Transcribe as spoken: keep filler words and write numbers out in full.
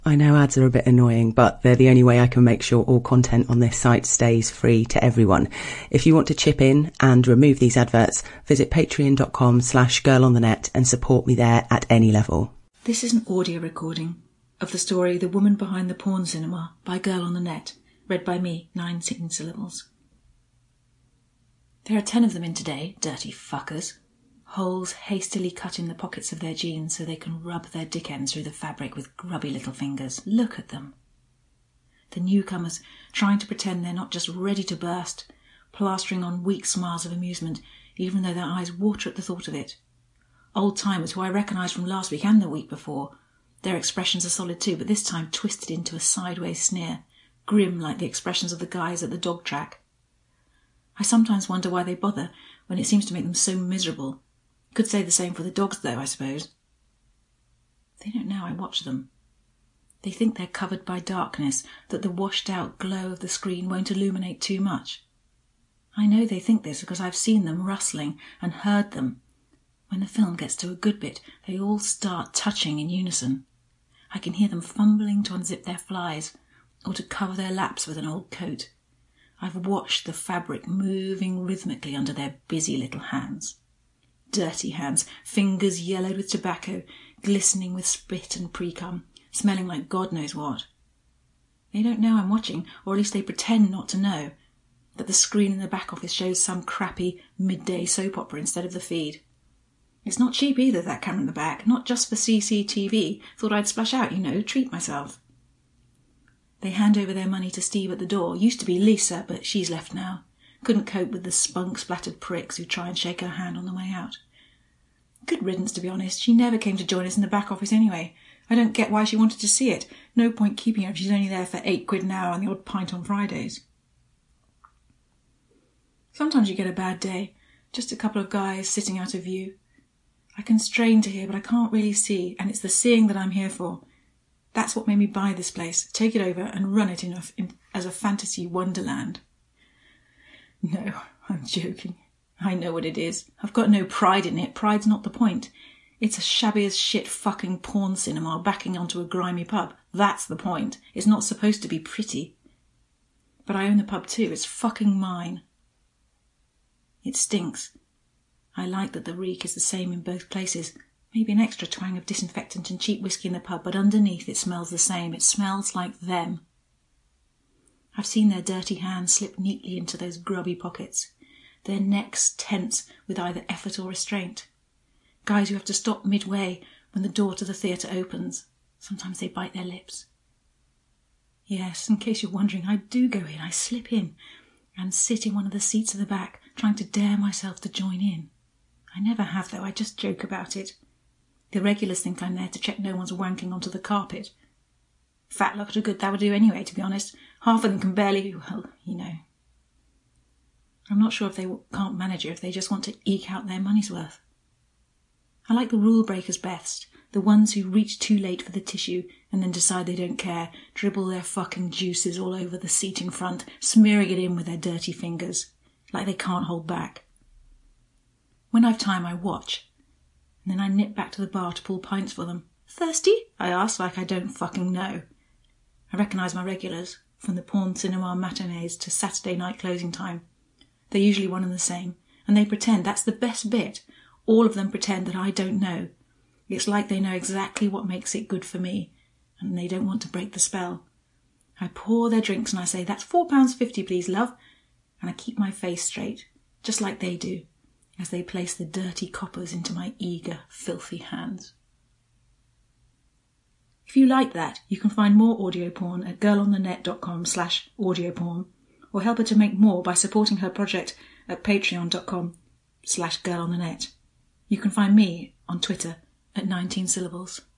I know ads are a bit annoying, but they're the only way I can make sure all content on this site stays free to everyone. If you want to chip in and remove these adverts, visit patreon.com slash girlonthenet and support me there at any level. This is an audio recording of the story The Woman Behind the Porn Cinema by Girl on the Net, read by me, nineteen syllables. There are ten of them in today, dirty fuckers. Holes hastily cut in the pockets of their jeans so they can rub their dick ends through the fabric with grubby little fingers. Look at them. The newcomers trying to pretend they're not just ready to burst, plastering on weak smiles of amusement, even though their eyes water at the thought of it. Old-timers who I recognised from last week and the week before. Their expressions are solid too, but this time twisted into a sideways sneer, grim like the expressions of the guys at the dog track. I sometimes wonder why they bother when it seems to make them so miserable. Could say the same for the dogs, though, I suppose. They don't know I watch them. They think they're covered by darkness, that the washed-out glow of the screen won't illuminate too much. I know they think this because I've seen them rustling and heard them. When the film gets to a good bit, they all start touching in unison. I can hear them fumbling to unzip their flies or to cover their laps with an old coat. I've watched the fabric moving rhythmically under their busy little hands. Dirty hands, fingers yellowed with tobacco, glistening with spit and pre-cum, smelling like God knows what. They don't know I'm watching, or at least they pretend not to know, that the screen in the back office shows some crappy midday soap opera instead of the feed. It's not cheap either, that camera in the back, not just for C C T V. Thought I'd splash out, you know, treat myself. They hand over their money to Steve at the door. Used to be Lisa, but she's left now. Couldn't cope with the spunk-splattered pricks who try and shake her hand on the way out. Good riddance, to be honest. She never came to join us in the back office anyway. I don't get why she wanted to see it. No point keeping her if she's only there for eight quid an hour and the odd pint on Fridays. Sometimes you get a bad day. Just a couple of guys sitting out of view. I can strain to hear, but I can't really see, and it's the seeing that I'm here for. That's what made me buy this place, take it over and run it in a, in, as a fantasy wonderland. No, I'm joking. I know what it is. I've got no pride in it. Pride's not the point. It's a shabby as shit fucking porn cinema backing onto a grimy pub. That's the point. It's not supposed to be pretty. But I own the pub too. It's fucking mine. It stinks. I like that the reek is the same in both places. Maybe an extra twang of disinfectant and cheap whiskey in the pub, but underneath it smells the same. It smells like them. I've seen their dirty hands slip neatly into those grubby pockets, their necks tense with either effort or restraint. Guys who have to stop midway when the door to the theatre opens. Sometimes they bite their lips. Yes, in case you're wondering, I do go in. I slip in and sit in one of the seats at the back, trying to dare myself to join in. I never have, though. I just joke about it. The regulars think I'm there to check no one's wanking onto the carpet. Fat luck to good that would do anyway, to be honest. Half of them can barely, well, you know. I'm not sure if they can't manage it, if they just want to eke out their money's worth. I like the rule breakers best, the ones who reach too late for the tissue and then decide they don't care, dribble their fucking juices all over the seat in front, smearing it in with their dirty fingers, like they can't hold back. When I've time, I watch, and then I nip back to the bar to pull pints for them. Thirsty? I ask, like I don't fucking know. I recognise my regulars, from the porn cinema matinees to Saturday night closing time. They're usually one and the same, and they pretend that's the best bit. All of them pretend that I don't know. It's like they know exactly what makes it good for me, and they don't want to break the spell. I pour their drinks and I say, "That's four pounds fifty, please, love," and I keep my face straight, just like they do, as they place the dirty coppers into my eager, filthy hands. If you like that, you can find more audio porn at girlonthenet.com slash audio porn, or help her to make more by supporting her project at patreon.com slash girlonthenet. You can find me on Twitter at nineteen syllables.